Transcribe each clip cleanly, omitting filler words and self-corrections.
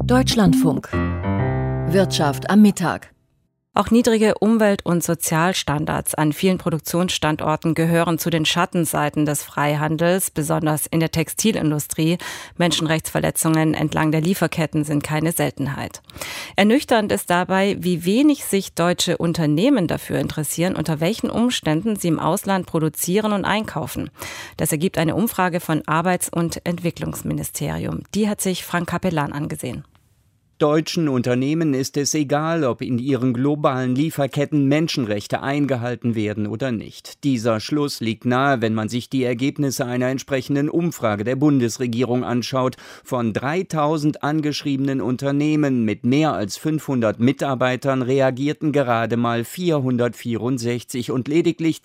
Deutschlandfunk. Wirtschaft am Mittag. Auch niedrige Umwelt- und Sozialstandards an vielen Produktionsstandorten gehören zu den Schattenseiten des Freihandels, besonders in der Textilindustrie. Menschenrechtsverletzungen entlang der Lieferketten sind keine Seltenheit. Ernüchternd ist dabei, wie wenig sich deutsche Unternehmen dafür interessieren, unter welchen Umständen sie im Ausland produzieren und einkaufen. Das ergibt eine Umfrage von Arbeits- und Entwicklungsministerium. Die hat sich Frank Capellan angesehen. Deutschen Unternehmen ist es egal, ob in ihren globalen Lieferketten Menschenrechte eingehalten werden oder nicht. Dieser Schluss liegt nahe, wenn man sich die Ergebnisse einer entsprechenden Umfrage der Bundesregierung anschaut. Von 3000 angeschriebenen Unternehmen mit mehr als 500 Mitarbeitern reagierten gerade mal 464 und lediglich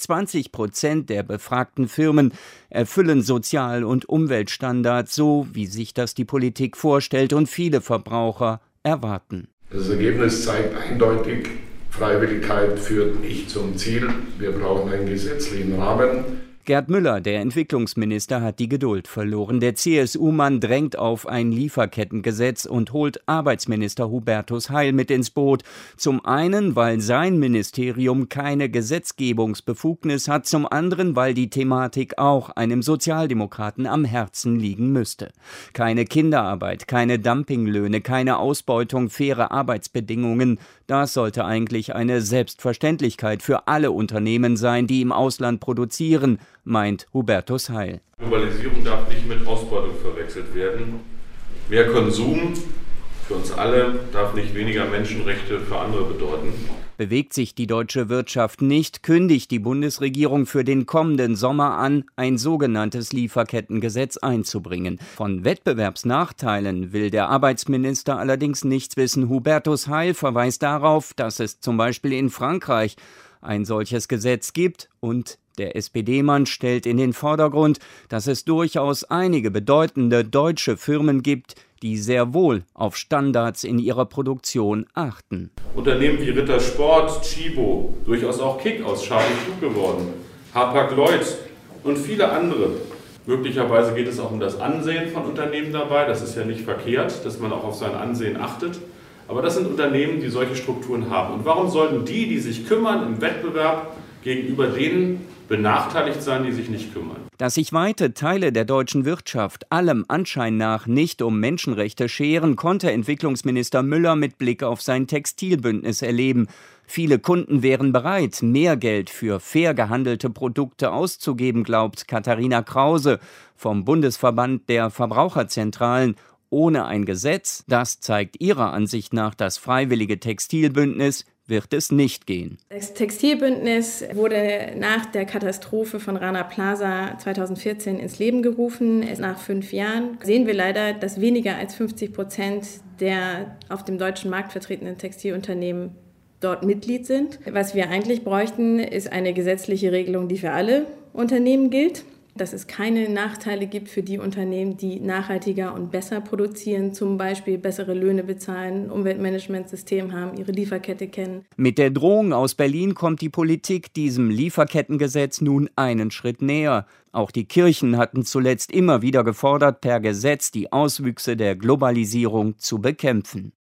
20% der befragten Firmen erfüllen Sozial- und Umweltstandards so, wie sich das die Politik vorstellt und viele Verbraucher erwarten. Das Ergebnis zeigt eindeutig, Freiwilligkeit führt nicht zum Ziel. Wir brauchen einen gesetzlichen Rahmen. Gerd Müller, der Entwicklungsminister, hat die Geduld verloren. Der CSU-Mann drängt auf ein Lieferkettengesetz und holt Arbeitsminister Hubertus Heil mit ins Boot. Zum einen, weil sein Ministerium keine Gesetzgebungsbefugnis hat, zum anderen, weil die Thematik auch einem Sozialdemokraten am Herzen liegen müsste. Keine Kinderarbeit, keine Dumpinglöhne, keine Ausbeutung, faire Arbeitsbedingungen. Das sollte eigentlich eine Selbstverständlichkeit für alle Unternehmen sein, die im Ausland produzieren, meint Hubertus Heil. Globalisierung darf nicht mit Ausbeutung verwechselt werden. Mehr Konsum für uns alle darf nicht weniger Menschenrechte für andere bedeuten. Bewegt sich die deutsche Wirtschaft nicht, kündigt die Bundesregierung für den kommenden Sommer an, ein sogenanntes Lieferkettengesetz einzubringen. Von Wettbewerbsnachteilen will der Arbeitsminister allerdings nichts wissen. Hubertus Heil verweist darauf, dass es zum Beispiel in Frankreich ein solches Gesetz gibt, und der SPD-Mann stellt in den Vordergrund, dass es durchaus einige bedeutende deutsche Firmen gibt, die sehr wohl auf Standards in ihrer Produktion achten. Unternehmen wie Ritter Sport, Tchibo, durchaus auch Kick aus Charlie Klug geworden, Hapag-Lloyd und viele andere. Möglicherweise geht es auch um das Ansehen von Unternehmen dabei. Das ist ja nicht verkehrt, dass man auch auf sein Ansehen achtet. Aber das sind Unternehmen, die solche Strukturen haben. Und warum sollten die sich kümmern im Wettbewerb, gegenüber denen benachteiligt sein, die sich nicht kümmern? Dass sich weite Teile der deutschen Wirtschaft allem Anschein nach nicht um Menschenrechte scheren, konnte Entwicklungsminister Müller mit Blick auf sein Textilbündnis erleben. Viele Kunden wären bereit, mehr Geld für fair gehandelte Produkte auszugeben, glaubt Katharina Krause vom Bundesverband der Verbraucherzentralen. Ohne ein Gesetz, das zeigt ihrer Ansicht nach das freiwillige Textilbündnis, wird es nicht gehen. Das Textilbündnis wurde nach der Katastrophe von Rana Plaza 2014 ins Leben gerufen. Nach 5 Jahren sehen wir leider, dass weniger als 50% der auf dem deutschen Markt vertretenen Textilunternehmen dort Mitglied sind. Was wir eigentlich bräuchten, ist eine gesetzliche Regelung, die für alle Unternehmen gilt. Dass es keine Nachteile gibt für die Unternehmen, die nachhaltiger und besser produzieren, zum Beispiel bessere Löhne bezahlen, Umweltmanagementsystem haben, ihre Lieferkette kennen. Mit der Drohung aus Berlin kommt die Politik diesem Lieferkettengesetz nun einen Schritt näher. Auch die Kirchen hatten zuletzt immer wieder gefordert, per Gesetz die Auswüchse der Globalisierung zu bekämpfen.